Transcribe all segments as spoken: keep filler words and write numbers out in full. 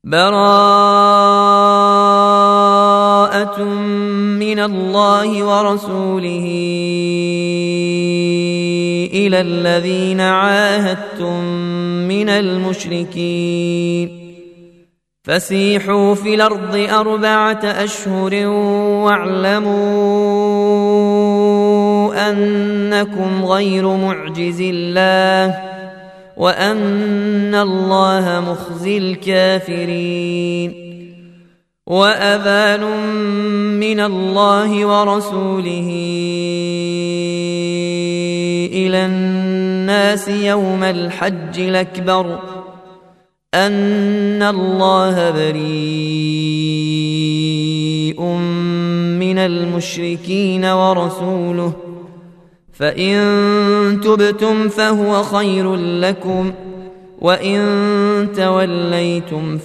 براءة من الله ورسوله إلى الذين عاهدتم من المشركين فسيحوا في الأرض أربعة أشهر واعلموا أنكم غير معجز الله وأن الله مخزي الكافرين وأذان من الله ورسوله إلى الناس يوم الحج الأكبر أن الله بريء من المشركين ورسوله فإن تبتم فهو خير لكم وإن توليتم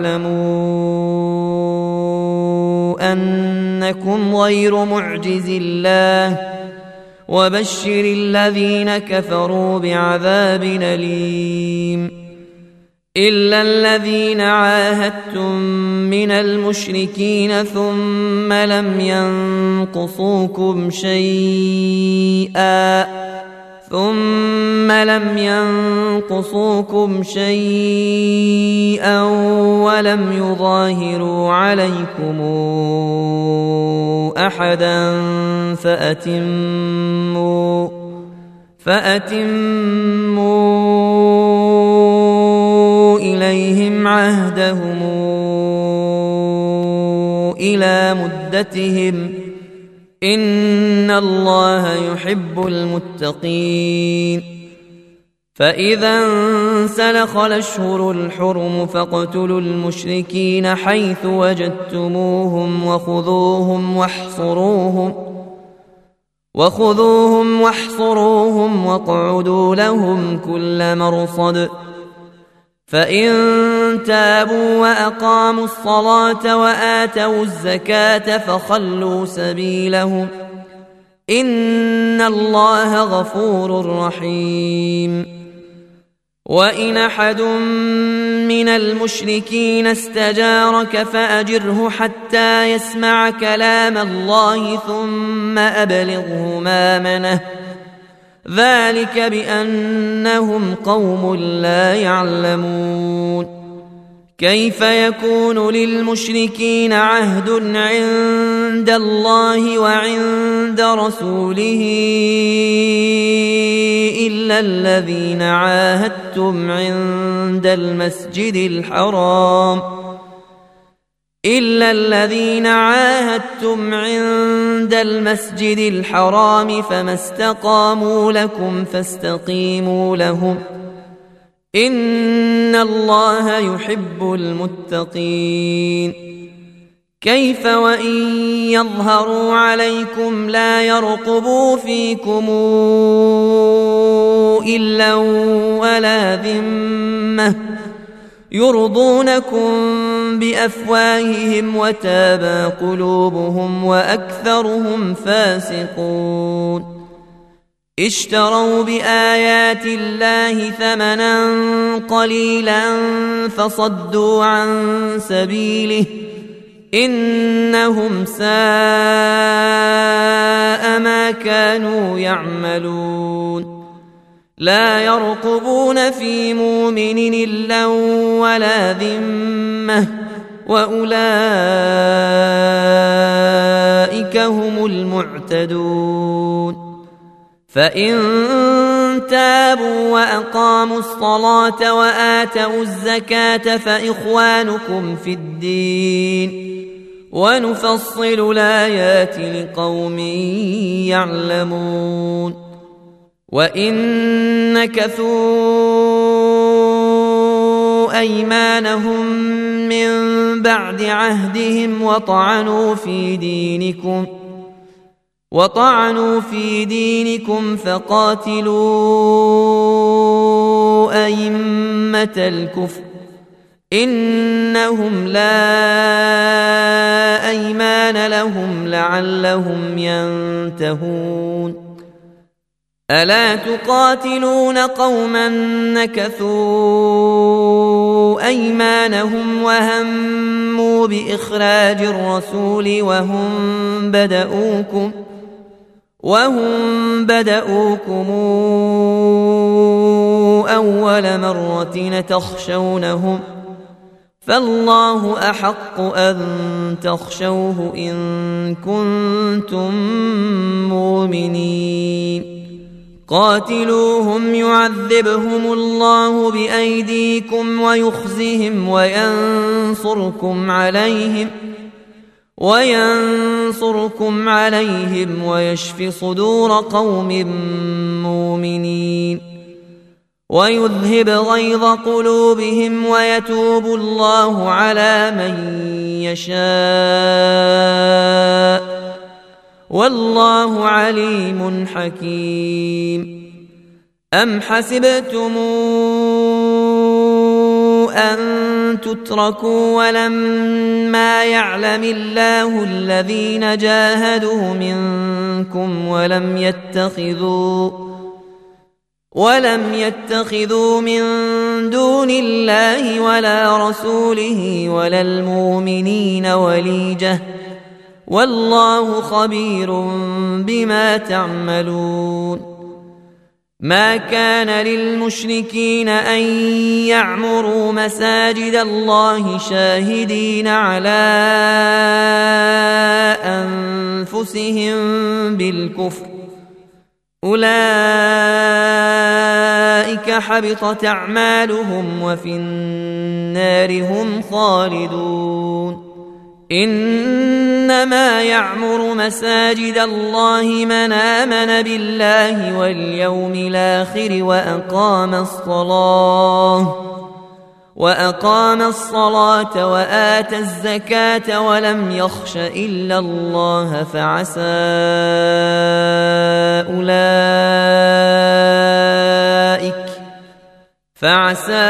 فاعلموا أنكم غير معجز الله وبشر الذين كفروا بعذاب أليم إلا الذين عاهدتم من المشركين ثم لم ينقصوكم شيئا ثم لم ينقصوكم شيئا ولم يظاهروا عليكم أحدا فأتموا فأتموا إليهم عهدهم إلى مدتهم إن الله يحب المتقين فإذا انسلخ الأشهر الحرم فاقتلوا المشركين حيث وجدتموهم وخذوهم واحصروهم وخذوهم واحصروهم واقعدوا لهم كل مرصد فإن تابوا وأقاموا الصلاة وآتوا الزكاة فخلوا سبيلهم إن الله غفور رحيم وإن أحد من المشركين استجارك فأجره حتى يسمع كلام الله ثم أبلغه مأمنه ذلك بأنهم قوم لا يعلمون كيف يكون للمشركين عهد عند الله وعند رسوله إلا الذين عاهدتم عند المسجد الحرام إلا الذين عاهدتم عند المسجد الحرام فما استقاموا لكم فاستقيموا لهم إن الله يحب المتقين كيف وإن يظهروا عليكم لا يرقبوا فيكم إلا ولا ذمة يرضونكم بأفواههم وتابى قلوبهم وأكثرهم فاسقون اشتروا بآيات الله ثمنا قليلا فصدوا عن سبيله إنهم ساء ما كانوا يعملون لا يرقبون في مؤمن إلا ولا ذمة وأولئك هم المعتدون فإن تابوا وأقاموا الصلاة وآتوا الزكاة فإخوانكم في الدين ونفصل الآيات لقوم يعلمون وإن نكثوا أيمانهم من بعد عهدهم وطعنوا في دينكم وطعنوا في دينكم فقاتلوا أئمة الكفر إنهم لا أيمان لهم لعلهم ينتهون ألا تقاتلون قوما نكثوا أيمانهم وهموا بإخراج الرسول وهم بدؤوكم وهم بدؤوكم أول مرة تخشونهم فالله أحق أن تخشوه إن كنتم مؤمنين قاتلوهم يعذبهم الله بأيديكم ويخزهم وينصركم عليهم وينصركم عليهم ويشف صدور قوم مؤمنين ويذهب غيظ قلوبهم ويتوب الله على من يشاء والله عليم حكيم أم حسبتم أن تتركوا ولما يعلم الله الذين جاهدوا منكم ولم يتخذوا ولم يتخذوا من دون الله ولا رسوله ولا المؤمنين وليجة والله خبير بما تعملون ما كان للمشركين أن يعمروا مساجد الله شاهدين على أنفسهم بالكفر أولئك حبطت أعمالهم وفي النار هم خالدون إنما يعمر مساجد الله من آمن بالله واليوم الآخر وأقام الصلاة وأقام الصلاة وآتى الزكاة ولم يخش إلا الله فعسى أولئك فعسى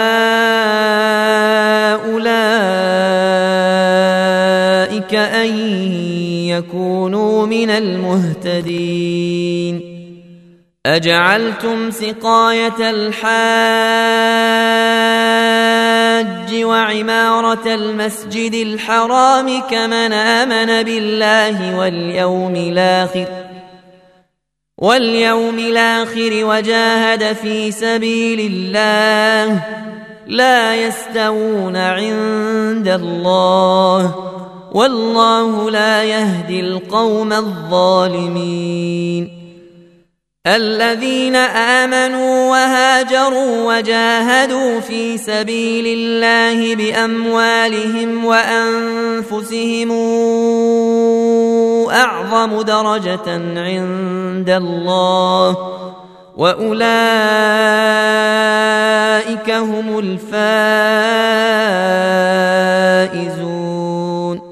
أولئك أن يكونوا من المهتدين أجعلتم سقاية الحاج وعمارة المسجد الحرام كمن آمن بالله واليوم الآخر واليوم الآخر وجاهد في سبيل الله لا يستوون عند الله والله لا يهدي القوم الظالمين الذين آمنوا وهاجروا وجاهدوا في سبيل الله بأموالهم وأنفسهم أعظم درجة عند الله وأولئك هم الفائزون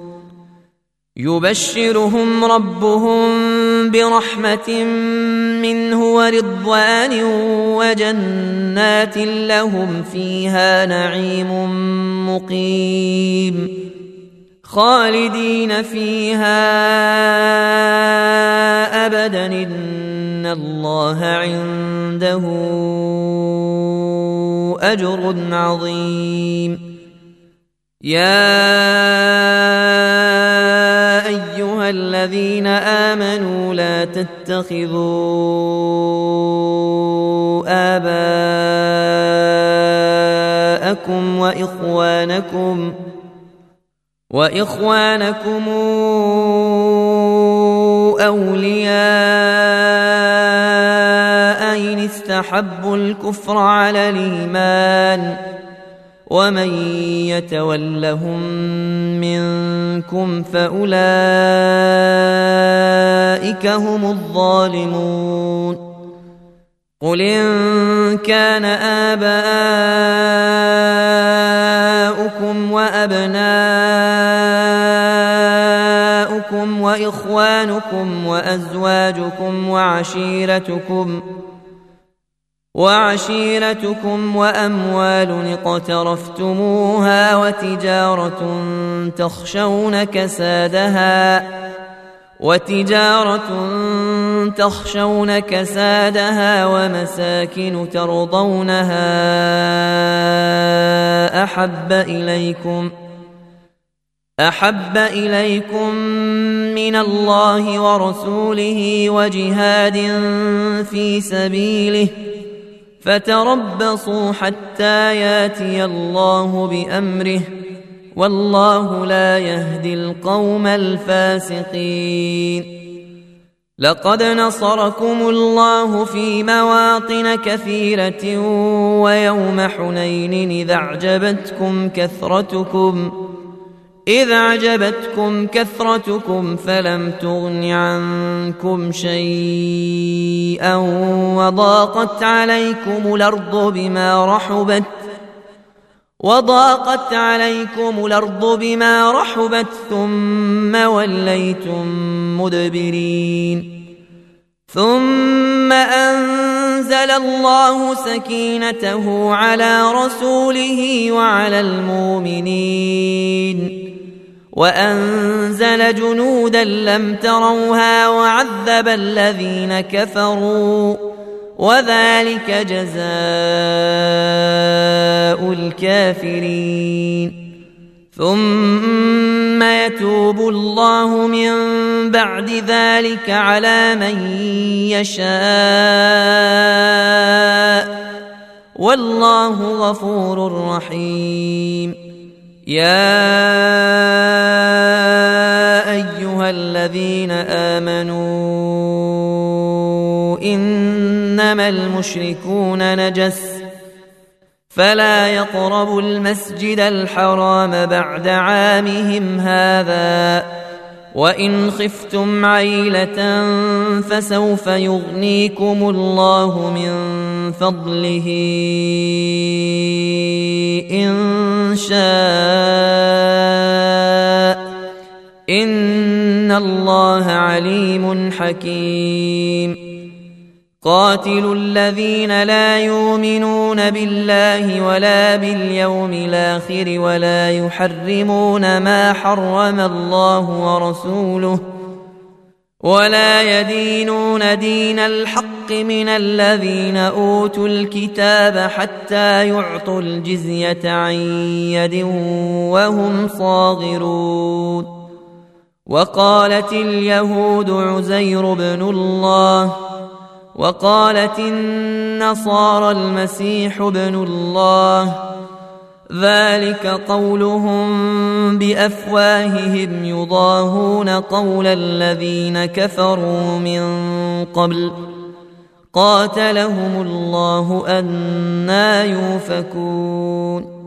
يبشرهم ربهم برحمة منه ورضوان وجنات لهم فيها نعيم مقيم خالدين فيها أبدا إن الله عنده أجر عظيم يا أيها الذين آمنوا لا تتخذوا آباءكم وإخوانكم وإخوانكم أولياء إن استحبوا الكفر على الإيمان ومن يتولهم منكم فأولئك هم الظالمون قل إن كان آباؤكم وأبناؤكم وإخوانكم وأزواجكم وعشيرتكم وعشيرتكم وأموال اقترفتموها وتجارة تخشون كسادها وتجارة تخشون كسادها ومساكن ترضونها أحب إليكم أحب إليكم من الله ورسوله وجهاد في سبيله فتربصوا حتى ياتي الله بأمره والله لا يهدي القوم الفاسقين. لقد نصركم الله في مواطن كثيرة ويوم حنين إذ أعجبتكم كثرتكم إذ أعجبتكم كثرتكم فلم تغن عنكم شيئا وضاقت عليكم الأرض بما رحبت وضاقت عليكم الأرض بما رحبت ثم وليتم مدبرين ثم أنزل الله سكينته على رسوله وعلى المؤمنين وأنزل جنودا لم تروها وعذب الذين كفروا وذلك جزاء الكافرين. ثم يتوب الله من بعد ذلك على من يشاء والله غفور رحيم. يا أيها الذين آمنوا إنما المشركون نجس فلا يقربوا المسجد الحرام بعد عامهم هذا وإن خفتم عيلة فسوف يغنيكم الله من فضله إن شاء إن الله عليم حكيم. قاتلوا الذين لا يؤمنون بالله ولا باليوم الآخر ولا يحرمون ما حرم الله ورسوله ولا يدينون دين الحق من الذين أوتوا الكتاب حتى يعطوا الجزية عن يد وهم صاغرون. وقالت اليهود عزير بن الله وقالت النصارى المسيح ابن الله ذلك قولهم بأفواههم يضاهون قول الذين كفروا من قبل قاتلهم الله أنى يؤفكون.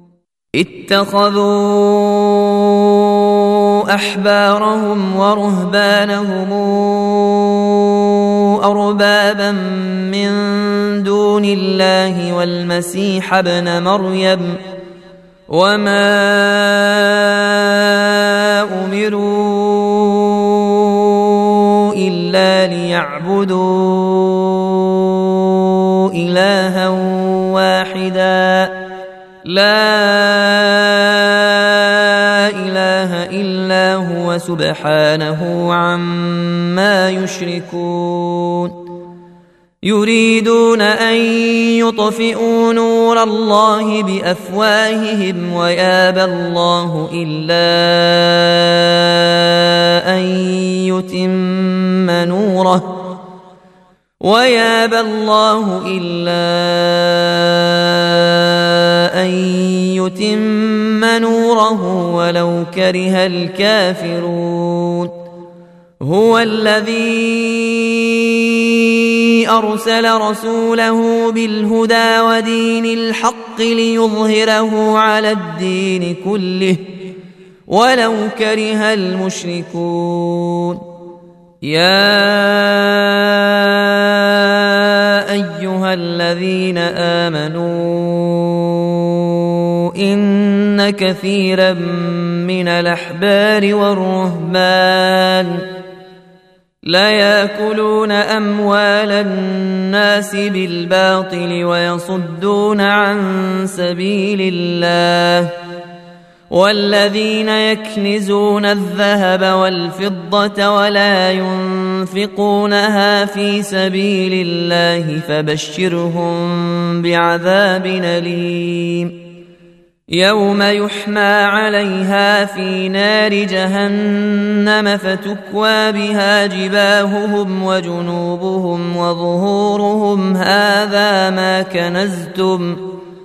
اتخذوا أحبارهم ورهبانهم أربابا من دون الله والمسيح ابن مريم وما أمروا إلا ليعبدوا إلها واحدا لا إله إلا هو سبحانه عما يشركون. يريدون أن يطفئوا نور الله بأفواههم ويابى الله إلا أن يتم نوره ويابى الله إلا أن يتم نوره ولو كره الكافرون. هو الذي أرسل رسوله بالهدى ودين الحق ليظهره على الدين كله ولو كره المشركون. يا أيها الذين آمنوا إن كثيرا من الأحبار والرهبان لا يأكلون أموال الناس بالباطل ويصدون عن سبيل الله والذين يكنزون الذهب والفضة ولا ينفقونها في سبيل الله فبشرهم بعذاب أليم يوم يحمى عليها في نار جهنم فتكوى بها جباههم وجنوبهم وظهورهم هذا ما كنزتم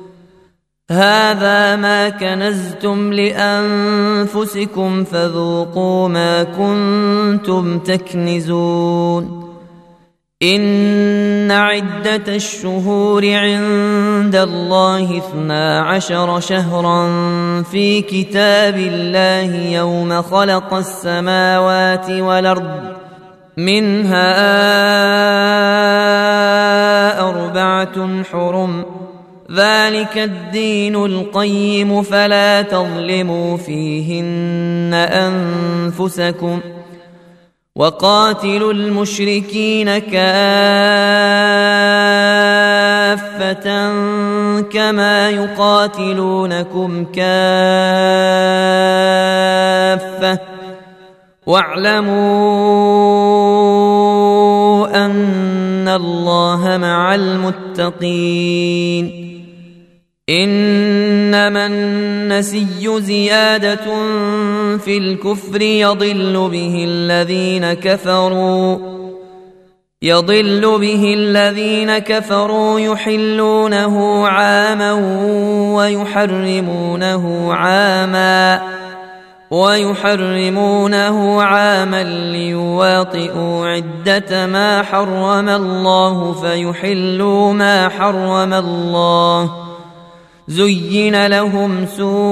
هذا ما كنزتم لأنفسكم فذوقوا ما كنتم تكنزون إن عدة الشهور عند الله اثنا عشر شهرا في كتاب الله يوم خلق السماوات والأرض منها أربعة حرم ذلك الدين القيم فلا تظلموا فيهن أنفسكم وقاتلوا المشركين كافة كما يقاتلونكم كافة واعلموا أن الله مع المتقين إنما النسي زيادة في الكفر يضل به الذين كفروا يضل به الذين كفروا يحلونه عاما ويحرمونه عاما ويحرمونه عاما ليواطئوا عدة ما حرم الله فيحلوا ما حرم الله زين لهم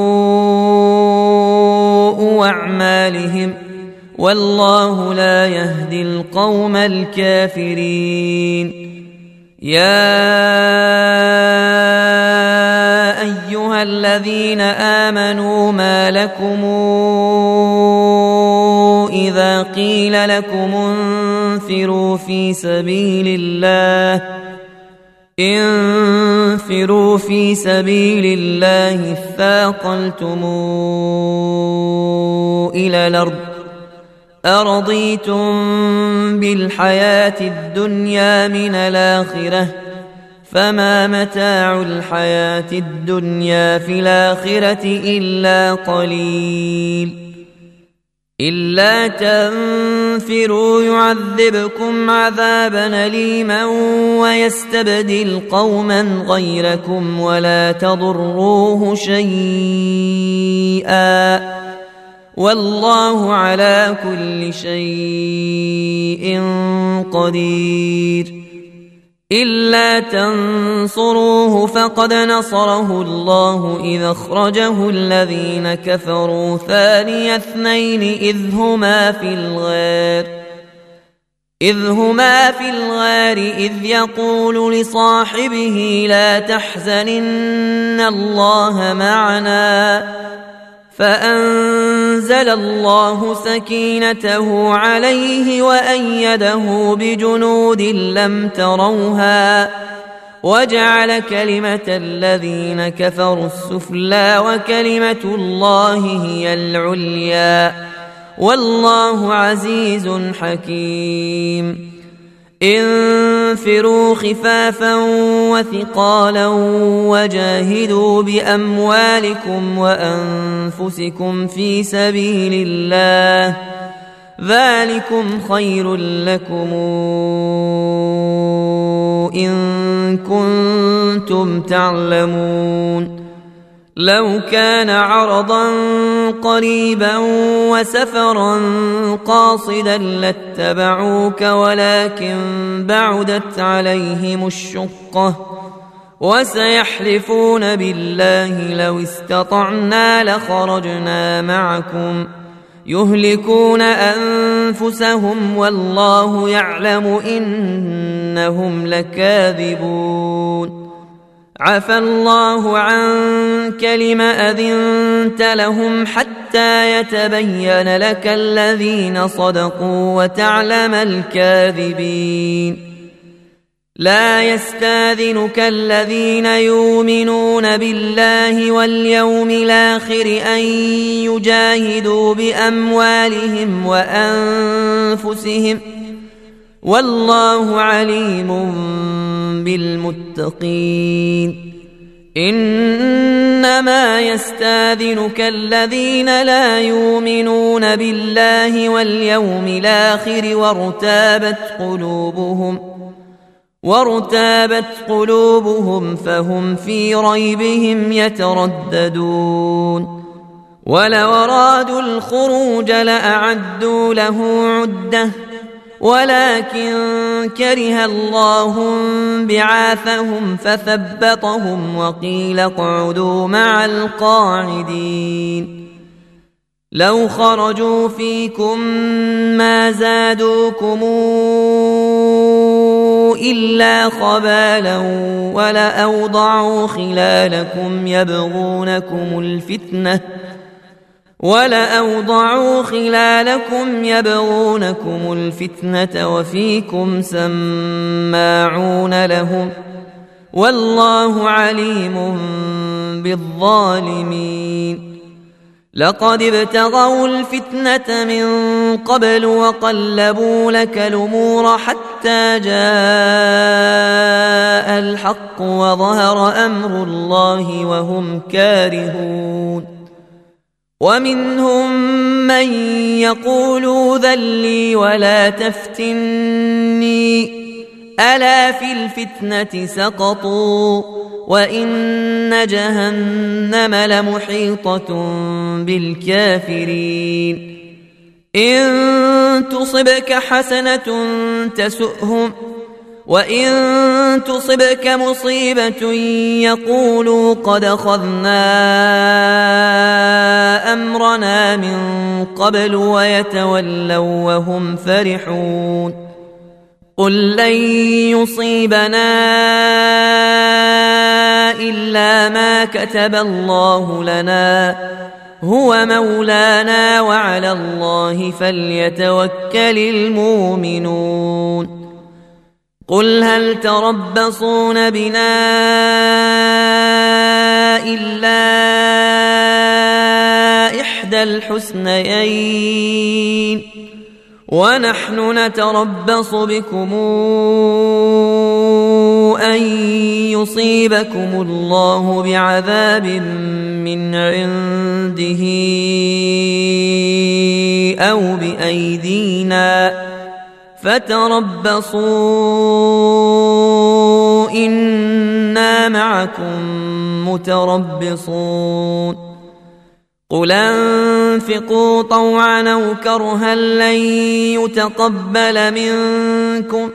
سوء أعمالهم والله لا يهدي القوم الكافرين يا أيها الذين آمنوا ما لكم إذا قيل لكم انفروا في سبيل الله انفروا في سبيل الله اثاقلتم إلى الأرض أرضيتم بالحياة الدنيا من الآخرة فما متاع الحياة الدنيا في الآخرة إلا قليل إلا تنفروا يعذبكم عذابا أليما ويستبدل قوما غيركم ولا تضروه شيئا والله على كل شيء قدير إلا تنصروه فقد نصره الله إذ أخرجه الذين كفروا ثاني اثنين إذ هما في الغار إذ هما في الغار إذ يقول لصاحبه لا تحزن إن الله معنا فأنزل الله سكينته عليه وأيده بجنود لم تروها وجعل كلمة الذين كفروا السفلى وكلمة الله هي العليا والله عزيز حكيم انفروا خفافا وثقالا وجاهدوا بأموالكم وأنفسكم في سبيل الله ذلكم خير لكم إن كنتم تعلمون لو كان عرضا قريبا وسفرا قاصدا لاتبعوك ولكن بعدت عليهم الشقة وسيحلفون بالله لو استطعنا لخرجنا معكم يهلكون أنفسهم والله يعلم إنهم لكاذبون عفى الله عنك لم أذنت لهم حتى يتبين لك الذين صدقوا وتعلم الكاذبين لا يستاذنك الذين يؤمنون بالله واليوم الآخر أن يجاهدوا بأموالهم وأنفسهم والله عليم بالمتقين. إنما يستاذنك الذين لا يؤمنون بالله واليوم الآخر وارتابت قلوبهم وارتابت قلوبهم فهم في ريبهم يترددون. ولو أرادوا الخروج لأعدوا له عدة ولكن كره الله بعاثهم فثبطهم وقيل اقعدوا مع القاعدين. لو خرجوا فيكم ما زادوكم إلا خبالا ولأوضعوا خلالكم يبغونكم الفتنة ولأوضعوا خلالكم يبغونكم الفتنة وفيكم سماعون لهم والله عليم بالظالمين. لقد ابتغوا الفتنة من قبل وقلبوا لك الأمور حتى جاء الحق وظهر أمر الله وهم كارهون. ومنهم من يقول ذلي ولا تفتني ألا في الفتنة سقطوا وإن جهنم لمحيطة بالكافرين. إن تصبك حسنة تسؤهم وإن تصبك مصيبة يقولوا قد أخذنا أمرنا من قبل ويتولوا وهم فرحون. قل لن يصيبنا إلا ما كتب الله لنا هو مولانا وعلى الله فليتوكل المؤمنون. قل هل تربصون بنا إلا إحدى الحسنيين ونحن نتربص بكم أن يصيبكم الله بعذاب من عنده أو بأيدينا فتربصوا إنا معكم متربصون. قل انفقوا طوعا أو كرها لن يتقبل منكم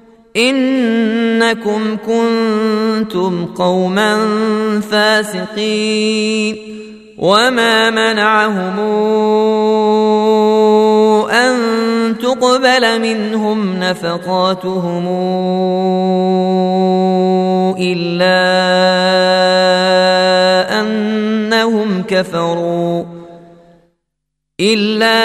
إنكم كنتم قوما فاسقين. وما منعهم أن تقبل منهم نفقاتهم إلا أنهم كفروا إلا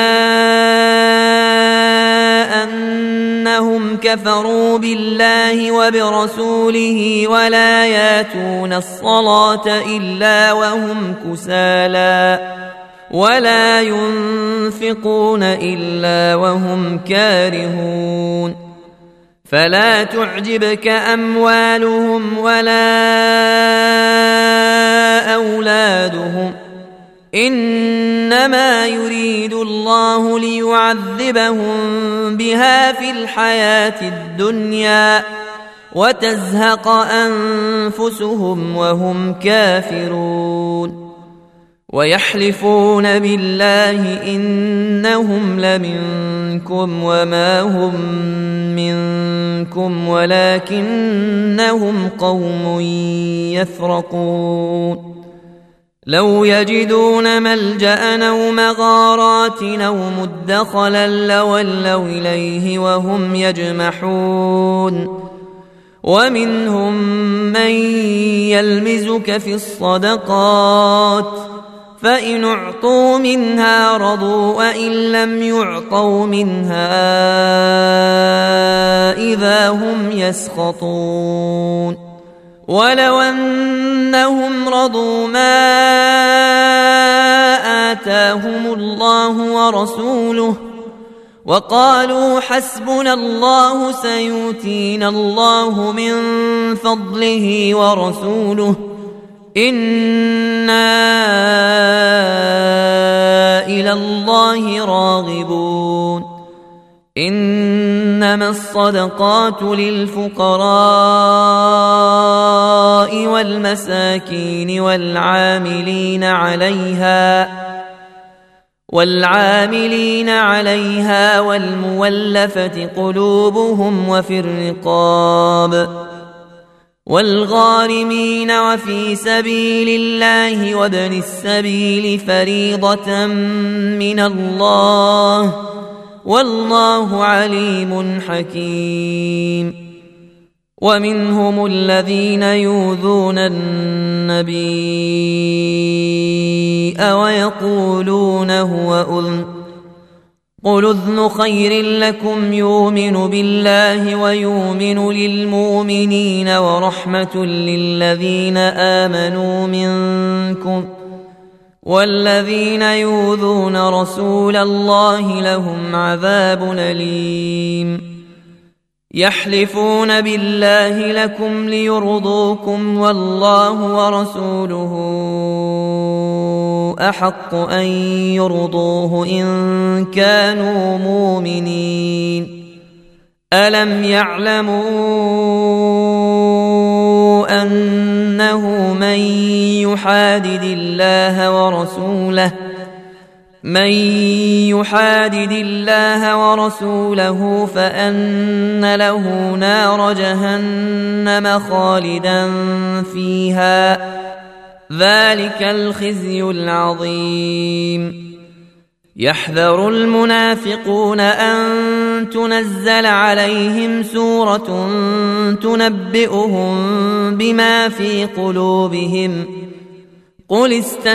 أنهم كفروا بالله وبرسوله ولا ياتون الصلاة إلا وهم كسالى ولا ينفقون إلا وهم كارهون. فلا تعجبك أموالهم ولا أولادهم إنما يريد الله ليعذبهم بها في الحياة الدنيا وتزهق أنفسهم وهم كافرون. ويحلفون بالله إنهم لمنكم وما هم منكم ولكنهم قوم يفرقون. لو يجدون ملجأ أو مغارات أو مدخلا لولوا إليه وهم يجمحون. ومنهم من يلمزك في الصدقات فإن أعطوا منها رضوا وإن لم يعطوا منها إذا هم يسخطون ولو أنهم رضوا ما آتاهم الله ورسوله وقالوا حسبنا الله سيؤتينا الله من فضله ورسوله إنا إلى الله راغبون إنما الصدقات للفقراء والمساكين والعاملين عليها والعاملين عليها والمولفة قلوبهم وفي الرقاب والغارمين وفي سبيل الله وابن السبيل فريضة من الله والله عليم حكيم ومنهم الذين يؤذون النبي ويقولون هو أذن قل أذن خير لكم يؤمن بالله ويؤمن للمؤمنين ورحمة للذين آمنوا منكم والذين يؤذون رسول الله لهم عذاب أليم يحلفون بالله لكم ليرضوكم والله ورسوله أحق أن يرضوه إن كانوا مؤمنين ألم يعلموا أنه من يحادد الله ورسوله من يحادد الله ورسوله فأن له نار جهنم خالدا فيها ذلك الخزي العظيم يحذر المنافقون أن تنزل عليهم سورة تنبئهم بما في قلوبهم قل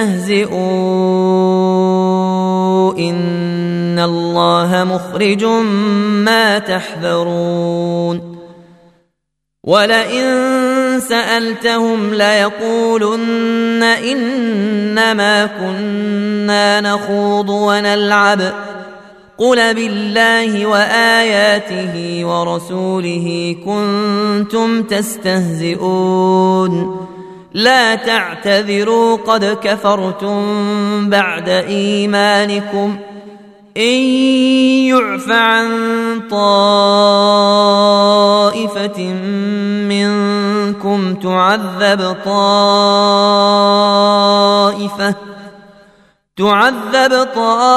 استهزئوا إن الله مخرج ما تحذرون ولئن سألتهم ليقولن إنما كنا نخوض ونلعب قل بالله وآياته ورسوله كنتم تستهزئون لا تعتذروا قد كفرتم بعد إيمانكم إن يعف عن طائفة منكم تعذب طائفة تعذب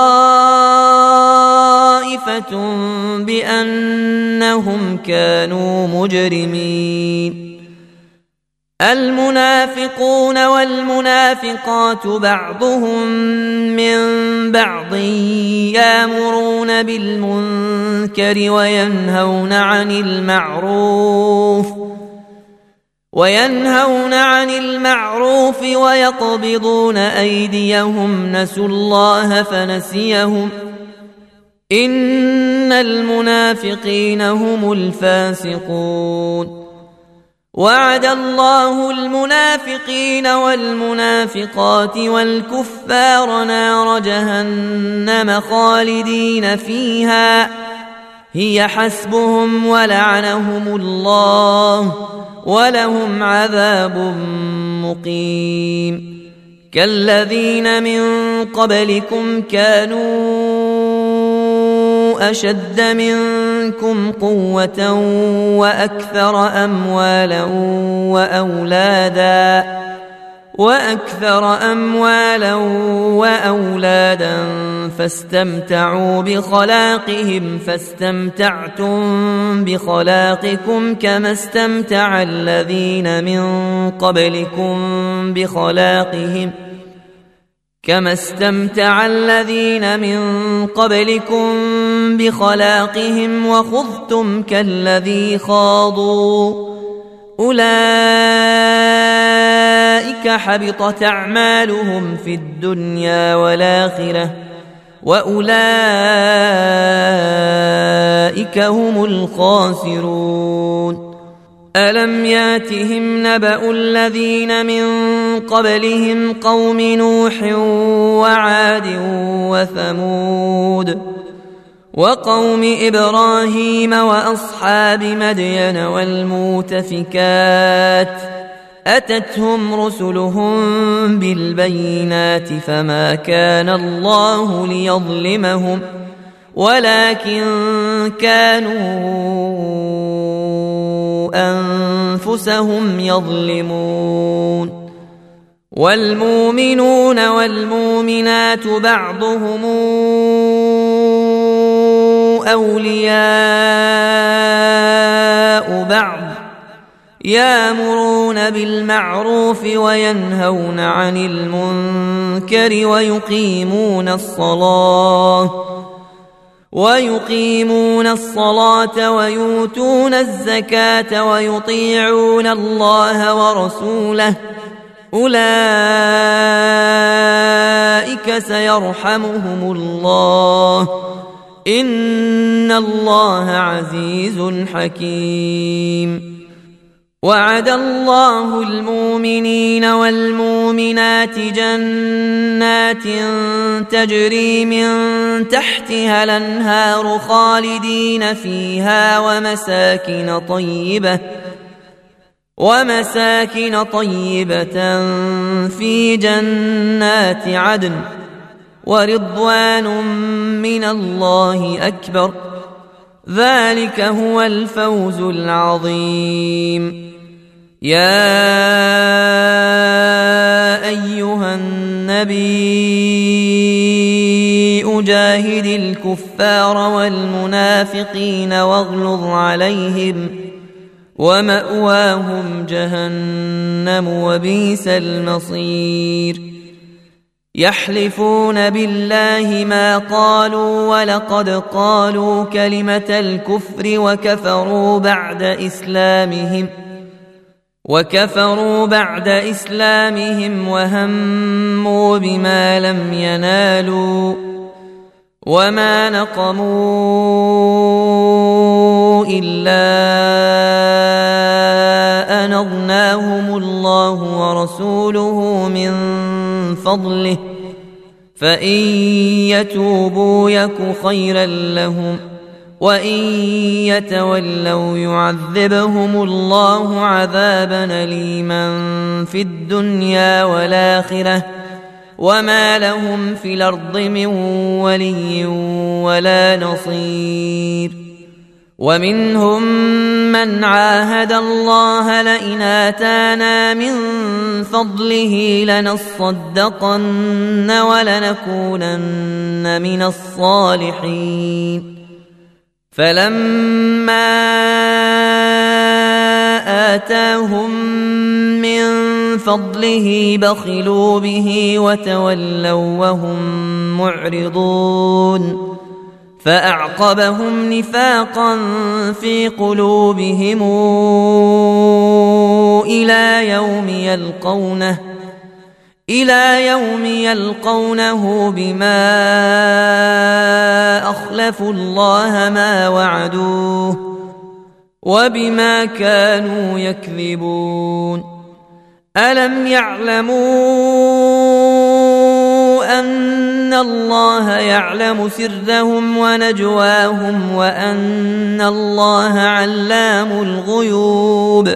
طائفة بأنهم كانوا مجرمين المنافقون والمنافقات بعضهم من بعض يأمرون بالمنكر وينهون عن المعروف وينهون عن المعروف ويقبضون أيديهم نسوا الله فنسيهم إن المنافقين هم الفاسقون وعد الله المنافقين والمنافقات والكفار نار جهنم خالدين فيها هي حسبهم ولعنهم الله ولهم عذاب مقيم كالذين من قبلكم كانوا أشد منكم قوة وأكثر أموالا وأولادا وأكثر أموالا وأولادا فاستمتعوا بخلاقهم فاستمتعتم بخلاقكم كما استمتع الذين من قبلكم بخلاقهم كما استمتع الذين من قبلكم بخلاقهم وخضتم كالذي خاضوا أولئك أولئك حبطت أعمالهم في الدنيا والآخرة وأولئك هم الخاسرون. ألم ياتهم نبأ الذين من قبلهم قوم نوح وعاد وثمود وقوم إبراهيم وأصحاب مدين والمؤتفكات أتتهم رسلهم بالبينات فما كان الله ليظلمهم ولكن كانوا أنفسهم يظلمون. والمؤمنون والمؤمنات بعضهم أولياء بعض يأمرون بالمعروف وينهون عن المنكر ويقيمون الصلاة ويقيمون الصلاة ويؤتون الزكاة ويطيعون الله ورسوله أولئك سيرحمهم الله إن الله عزيز حكيم. وعد الله المؤمنين والمؤمنات جنات تجري من تحتها الأنهار خالدين فيها ومساكن طيبة ومساكن طيبة في جنات عدن ورضوان من الله أكبر ذلك هو الفوز العظيم. يا أيها النبي أجاهد الكفار والمنافقين واغلظ عليهم ومأواهم جهنم وبئس المصير. يحلفون بالله ما قالوا ولقد قالوا كلمة الكفر وكفروا بعد إسلامهم وكفروا بعد إسلامهم وهموا بما لم ينالوا وما نقموا إلا أن أغناهم الله ورسوله من فضله فإن يتوبوا يك خيرا لهم وإن يتولوا يعذبهم الله عذابا أليما في الدنيا والآخرة وما لهم في الأرض من ولي ولا نصير. ومنهم من عاهد الله لئن آتانا من فضله لنصدقن ولنكونن من الصالحين فلما آتاهم من فضله بخلوا به وتولوا وهم معرضون فأعقبهم نفاقا في قلوبهم إلى يوم يلقونه إلى يوم يلقونه بما أخلفوا الله ما وعدوه وبما كانوا يكذبون. ألم يعلموا أن الله يعلم سرهم ونجواهم وأن الله علام الغيوب.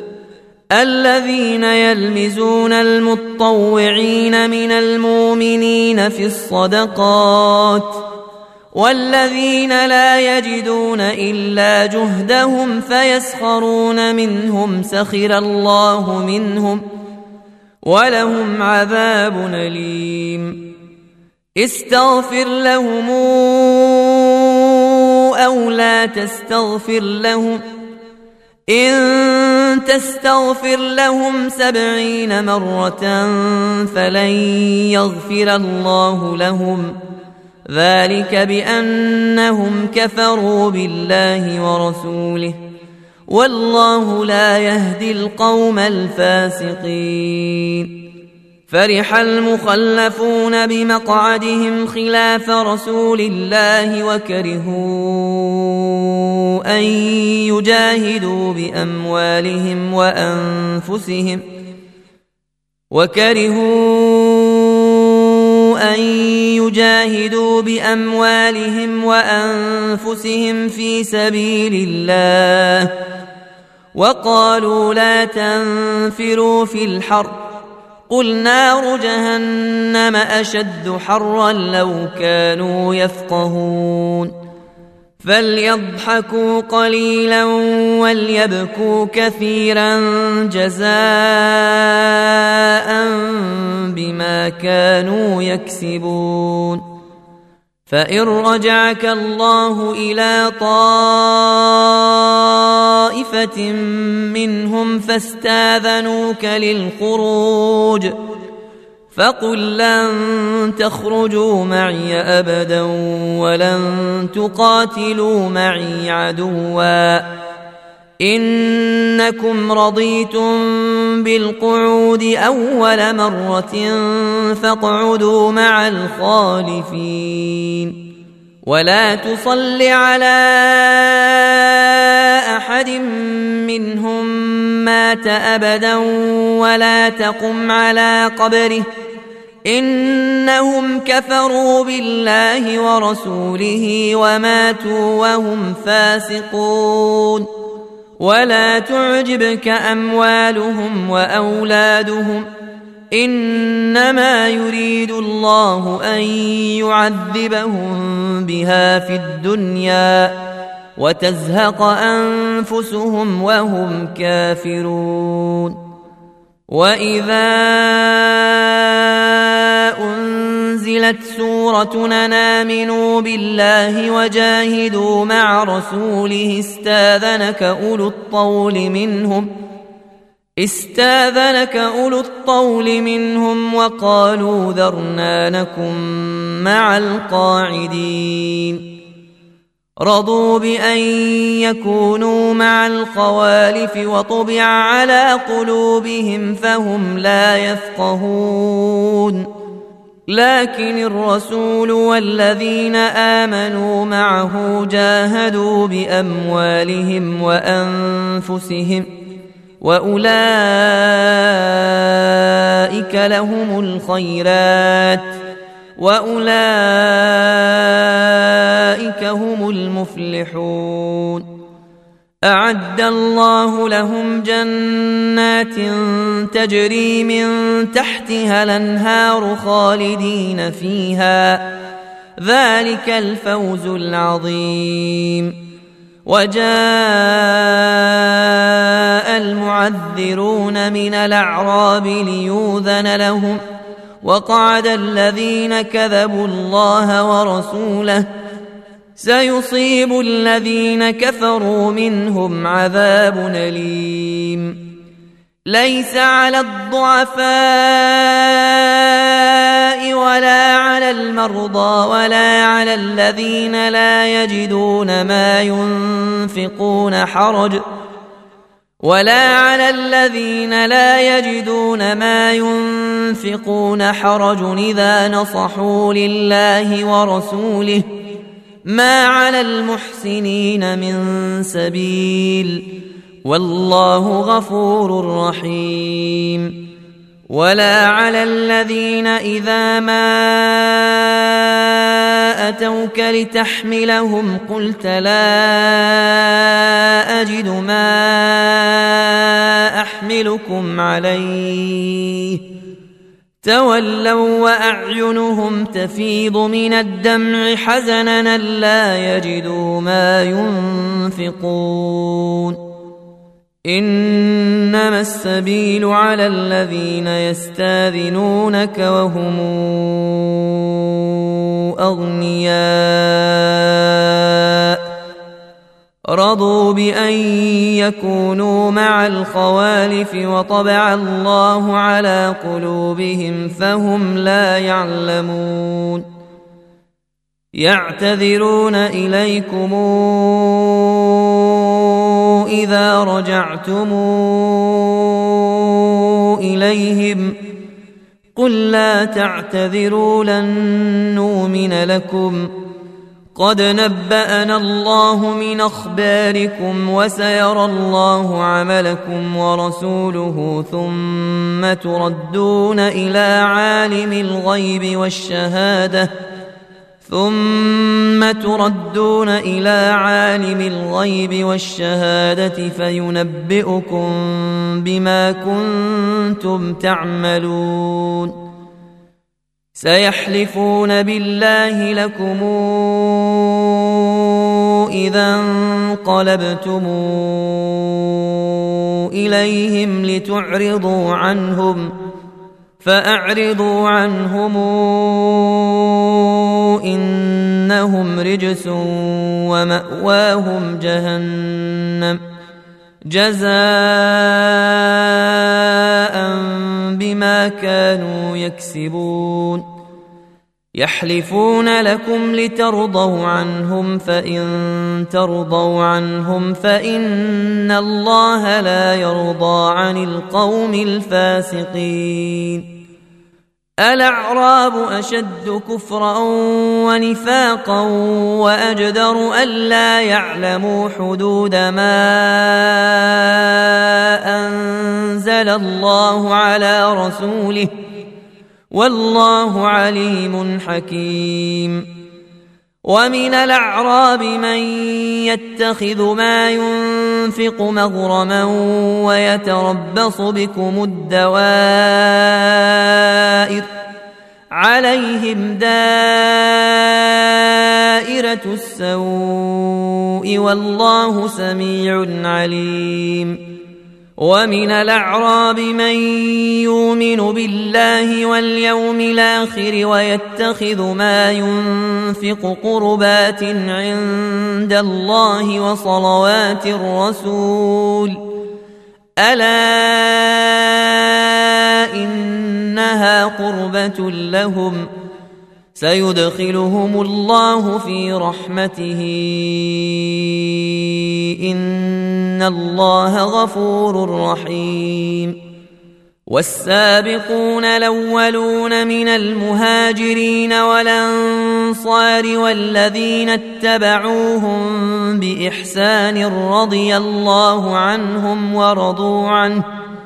الذين يلمزون المتطوعين من المؤمنين في الصدقات والذين لا يجدون إلا جهدهم فيسخرون منهم سخر الله منهم ولهم عذاب أليم. استغفر لهم أو لا تستغفر لهم إن تستغفر لهم سبعين مرة فلن يغفر الله لهم ذلك بأنهم كفروا بالله ورسوله والله لا يهدي القوم الفاسقين. فرح المخلفون بمقعدهم خلاف رسول الله وكرهوا أن يجاهدوا بأموالهم وأنفسهم وكرهوا أن يجاهدوا بأموالهم وأنفسهم في سبيل الله وقالوا لا تنفروا في الحر قل نار جهنم أشد حرا لو كانوا يفقهون. فليضحكوا قليلا وليبكوا كثيرا جزاء بما كانوا يكسبون. فإن رجعك الله إلى طائفة منهم فاستاذنوك للخروج فقل لن تخرجوا معي أبدا ولن تقاتلوا معي عدوا إنكم رضيتم بالقعود أول مرة فاقعدوا مع الخالفين. ولا تصل على أحد منهم مات أبدا ولا تقم على قبره إنهم كفروا بالله ورسوله وماتوا وهم فاسقون. ولا تعجبك أموالهم وأولادهم إنما يريد الله أن يعذبهم بها في الدنيا وتزهق أنفسهم وهم كافرون. وإذا أنزلت سورة أن آمنوا بالله وجاهدوا مع رسوله استاذنك أولو الطول منهم استاذنك أولو الطول منهم وقالوا ذرنا نكن مع القاعدين. رضوا بأن يكونوا مع الخوالف وطبع على قلوبهم فهم لا يفقهون. لكن الرسول والذين آمنوا معه جاهدوا بأموالهم وأنفسهم وأولئك لهم الخيرات وأولئك هم المفلحون. أعد الله لهم جنات تجري من تحتها الأنهار خالدين فيها ذلك الفوز العظيم. وجاء المعذرون من الأعراب ليؤذن لهم وقعد الذين كذبوا الله ورسوله سيصيب الذين كفروا منهم عذاب أليم. ليس على الضعفاء ولا على المرضى ولا على الذين لا يجدون ما ينفقون حرج ولا على الذين لا يجدون ما ينفقون حرج إذا نصحوا لله ورسوله ما على المحسنين من سبيل والله غفور رحيم. ولا على الذين إذا ما أتوك لتحملهم قلت لا أجد ما أحملكم عليه تولوا وأعينهم تفيض من الدمع حزنا لا يجدوا ما ينفقون. إنما السبيل على الذين يستاذنونك وهم أغنياء رضوا بأن يكونوا مع الخوالف وطبع الله على قلوبهم فهم لا يعلمون. يعتذرون إليكم إذا رجعتم إليهم قل لا تعتذروا لن نؤمن لكم قد نبأنا الله من أخباركم وسيرى الله عملكم ورسوله ثم تردون إلى عالم الغيب والشهادة ثم تردون إلى عالم الغيب والشهادة فينبئكم بما كنتم تعملون سيحلفون بالله لكم إذا انقلبتم إليهم لتعرضوا عنهم فأعرضوا عنهم إنهم رجس ومأواهم جهنم جزاء بما كانوا يكسبون يحلفون لكم لترضوا عنهم فإن ترضوا عنهم فإن الله لا يرضى عن القوم الفاسقين الأعراب أشد كفرا ونفاقا وأجدر ألا يعلموا حدود ما أنزل الله على رسوله والله عليم حكيم ومن الأعراب من يتخذ ما ينفق مغرما ويتربص بكم الدوائر عليهم دائرة السوء والله سميع عليم ومن الأعراب من يؤمن بالله واليوم الآخر ويتخذ ما ينفق قربات عند الله وصلوات الرسول ألا إنها قربة لهم سيدخلهم الله في رحمته إن الله غفور رحيم والسابقون الأولون من المهاجرين والأنصار والذين اتبعوهم بإحسان رضي الله عنهم ورضوا عنه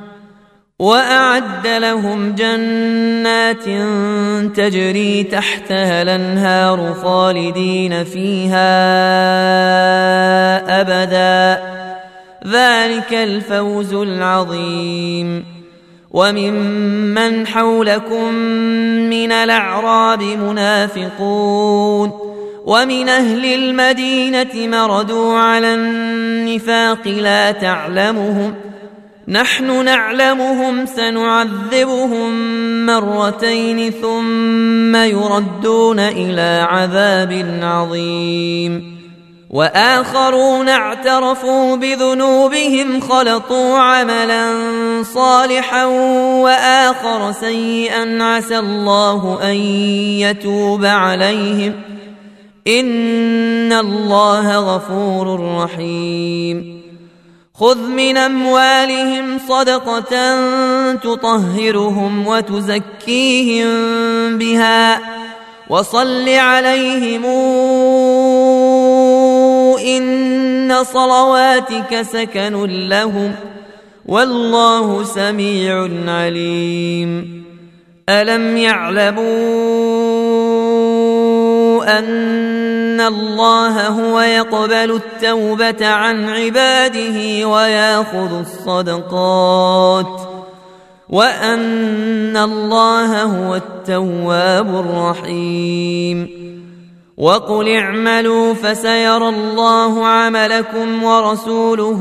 وأعد لهم جنات تجري تحتها الأنهار خالدين فيها أبدا ذلك الفوز العظيم وممن حولكم من الأعراب منافقون ومن أهل المدينة مردوا على النفاق لا تعلمهم نحن نعلمهم سنعذبهم مرتين ثم يردون إلى عذاب عظيم وآخرون اعترفوا بذنوبهم خلطوا عملا صالحا وآخر سيئا عسى الله أن يتوب عليهم إن الله غفور رحيم خذ من أموالهم صدقة تطهرهم وتزكيهم بها وصل عليهم إن صلواتك سكن لهم والله سميع عليم ألم يعلموا أن الله هو يقبل التوبة عن عباده ويأخذ الصدقات وأن الله هو التواب الرحيم وقل اعملوا فسيرى الله عملكم ورسوله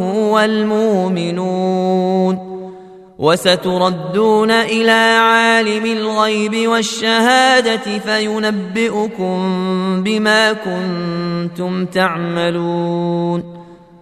والمؤمنون وستردون إلى عالم الغيب والشهادة فينبئكم بما كنتم تعملون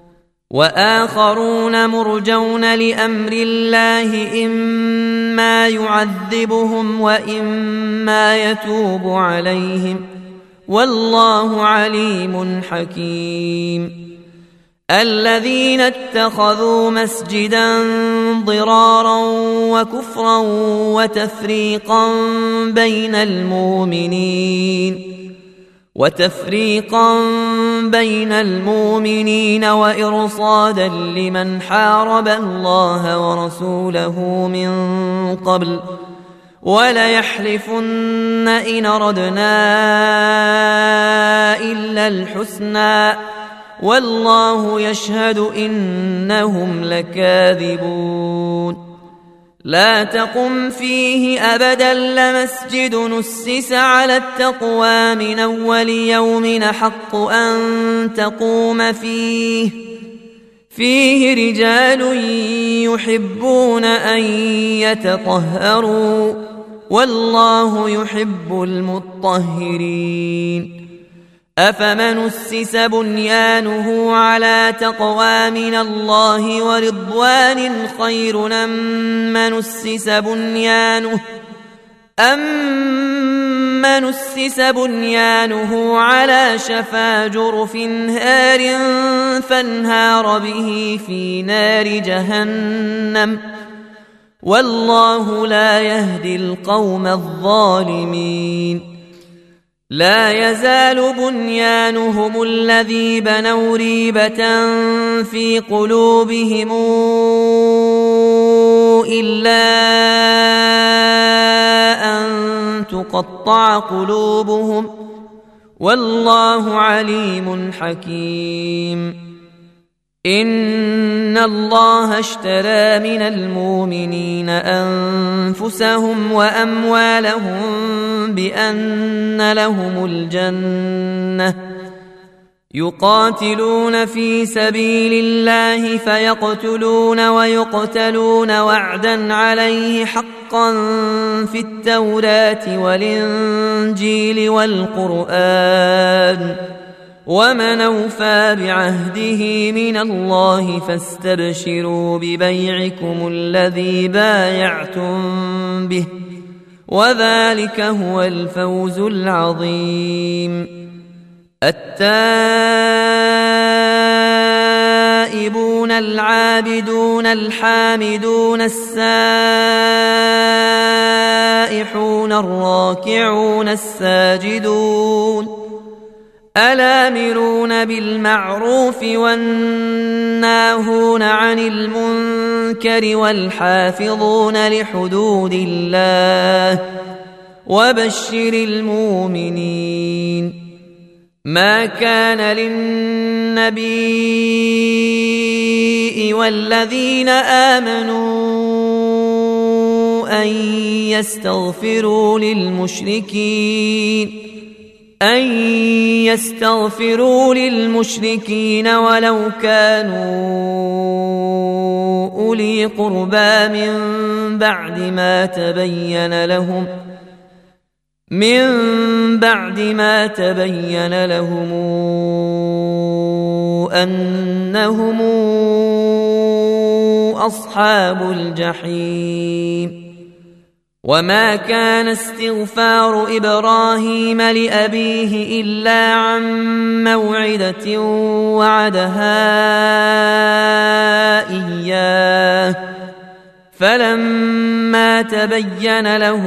وآخرون مرجون لأمر الله إما يعذبهم وإما يتوب عليهم والله عليم حكيم الذين اتخذوا مسجدا ضرارا وكفرا وتفريقا بين المؤمنين وتفريقا بين المؤمنين وإرصادا لمن حارب الله ورسوله من قبل وليحلفن إن أردنا إلا الحسنى والله يشهد إنهم لكاذبون لا تقم فيه أبدا لمسجد نسس على التقوى من أول يوم حق أن تقوم فيه فيه رجال يحبون أن يتطهروا والله يحب المطهرين أفمن أسس بنيانه على تقوى من الله ورضوان خير أم من أسس بنيانه أمن أسس بنيانه على شفا جرف هار فانهار به في نار جهنم والله لا يهدي القوم الظالمين لا يزال بنيانهم الذي بنوا ريبة في قلوبهم إلا أن تقطع قلوبهم والله عليم حكيم إن الله اشترى من المؤمنين أنفسهم وأموالهم بأن لهم الجنة يقاتلون في سبيل الله فيقتلون ويقتلون وعدا عليه حقا في التوراة والإنجيل والقرآن ومن أوفى بعهده من الله فاستبشروا ببيعكم الذي بايعتم به وذلك هو الفوز العظيم التائبون العابدون الحامدون السائحون الراكعون الساجدون الآمرون بالمعروف والناهون عن المنكر والحافظون لحدود الله وبشر المؤمنين ما كان للنبي والذين آمنوا أن يستغفروا للمشركين أن يستغفروا للمشركين ولو كانوا أولي قربى من بعد ما تبين لهم من بعد ما تبين لهم أنهم أصحاب الجحيم وما كان استغفار إبراهيم لأبيه إلا عن موعدة وعدها إياه فلما تبين له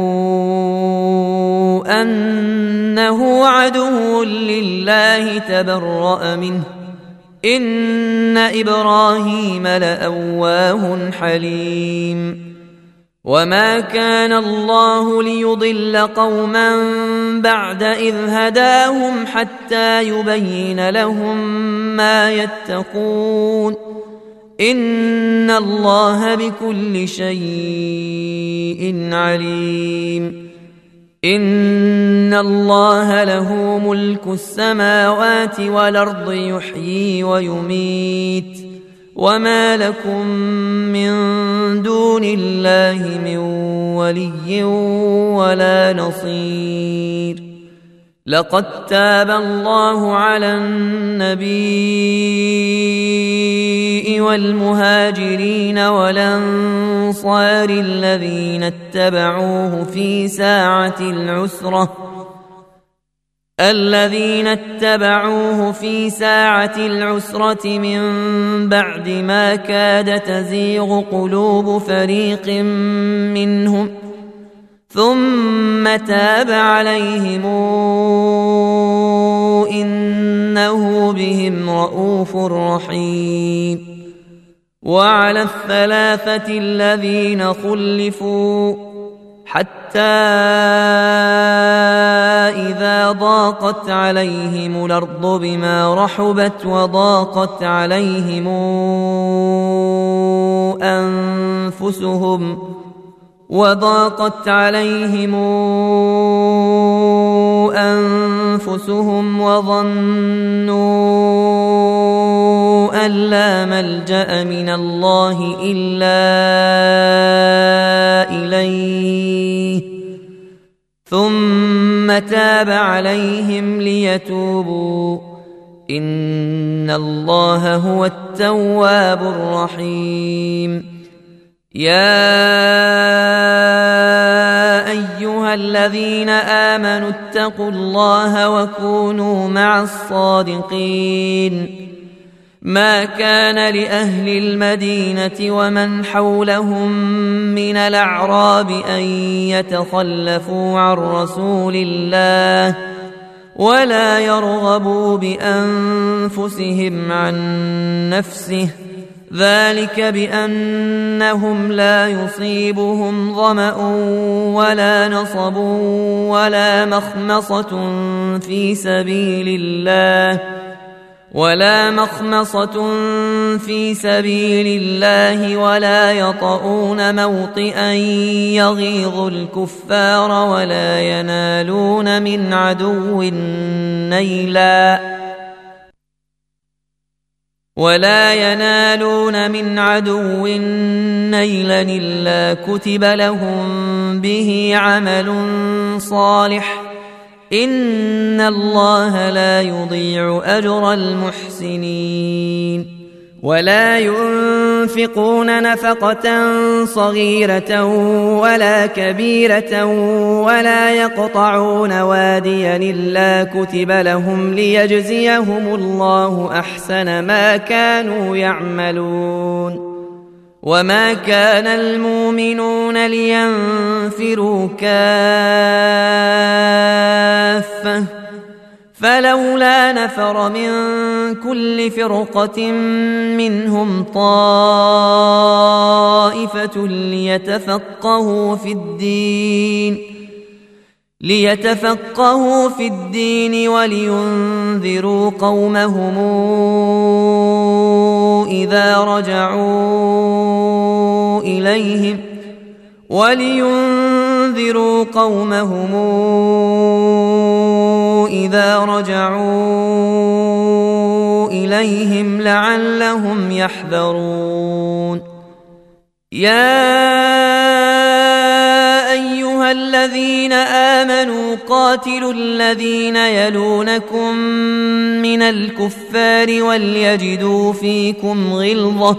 أنه عدو لله تبرأ منه إن إبراهيم لأواه حليم وما كان الله ليضل قوما بعد إذ هداهم حتى يبين لهم ما يتقون إن الله بكل شيء عليم إن الله له ملك السماوات والأرض يحيي ويميت وما لكم من دون الله من ولي ولا نصير لقد تاب الله على النبي والمهاجرين والأنصار الذين اتبعوه في ساعة العسرة الذين اتبعوه في ساعة العسرة من بعد ما كاد تزيغ قلوب فريق منهم ثم تاب عليهم إنه بهم رءوف رحيم. وعلى الثلاثة الذين خلفوا حتى إذا ضاقت عليهم الأرض بما رحبت وضاقت عليهم أنفسهم وضاقت عليهم أنفسهم وظنوا أن لا ملجأ من الله إلا إليه ثم تاب عليهم ليتوبوا إن الله هو التواب الرحيم. يا أيها الذين آمنوا اتقوا الله وكونوا مع الصادقين. ما كان لأهل المدينة ومن حولهم من الأعراب أن يتخلفوا عن رسول الله ولا يرغبوا بأنفسهم عن نفسه ذلك بأنهم لا يصيبهم ظمأ ولا نصب ولا مخمصة في سبيل الله ولا مخمصة في سبيل الله ولا يطؤون موطئا يغيظ الكفار ولا ينالون من عدو نيلا ولا ينالون من عدو نيلا إلا كتب لهم به عمل صالح إن الله لا يضيع أجر المحسنين. ولا ينفقون نفقة صغيرة ولا كبيرة ولا يقطعون واديا إلا كتب لهم ليجزيهم الله أحسن ما كانوا يعملون. وما كان المؤمنون لينفروا كافة فلولا نفر من كل فرقة منهم طائفة ليتفقهوا في الدين ليتفقهوا في الدين ولينذروا قومهم إذا رجعوا إليهم ولينذروا قومهم إذا رجعوا إليهم لعلهم يحذرون. يا أيها الذين آمنوا قاتلوا الذين يلونكم من الكفار وليجدوا فيكم غلظة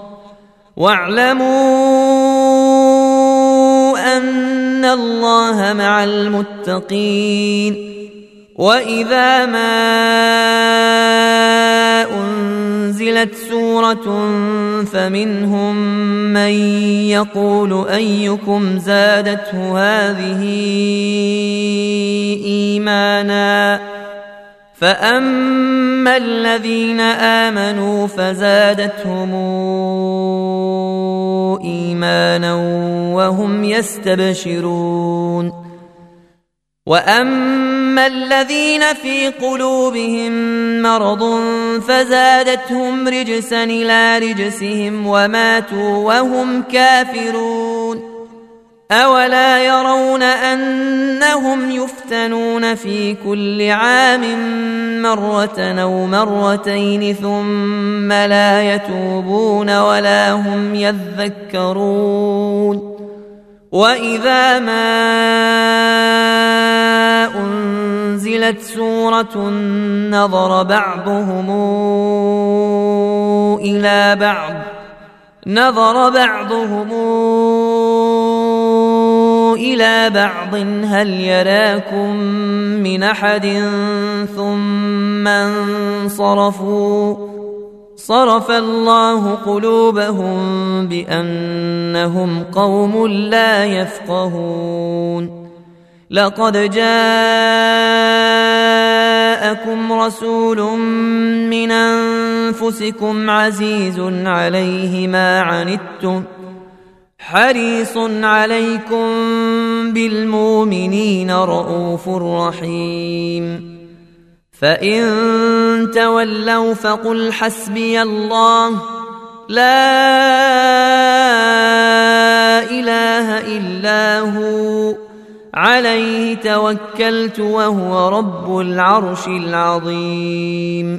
واعلموا أن الله مع المتقين. وإذا ما أنزلت سورة فمنهم من يقول أيكم زادته هذه إيمانا فأما الذين آمنوا فزادتهم إيمانا وهم يستبشرون. وأما الذين في قلوبهم مرض فزادتهم رجسا إلى رجسهم وماتوا وهم كافرون. أولا يرون أنهم يفتنون في كل عام مرة أو مرتين ثم لا يتوبون ولا هم يذكرون. وإذا ما أنزلت سورة نظر بعضهم إلى بعض نظر بعضهم إلى بعض هل يراكم من أحد ثم انصرفوا صرف الله قلوبهم بأنهم قوم لا يفقهون لقد جاءكم رسول من أنفسكم عزيز عليه ما عنتم حريص عليكم بالمؤمنين رءوف رحيم فإن تولوا فقل حسبي الله لا إله إلا هو عليه توكلت وهو رب العرش العظيم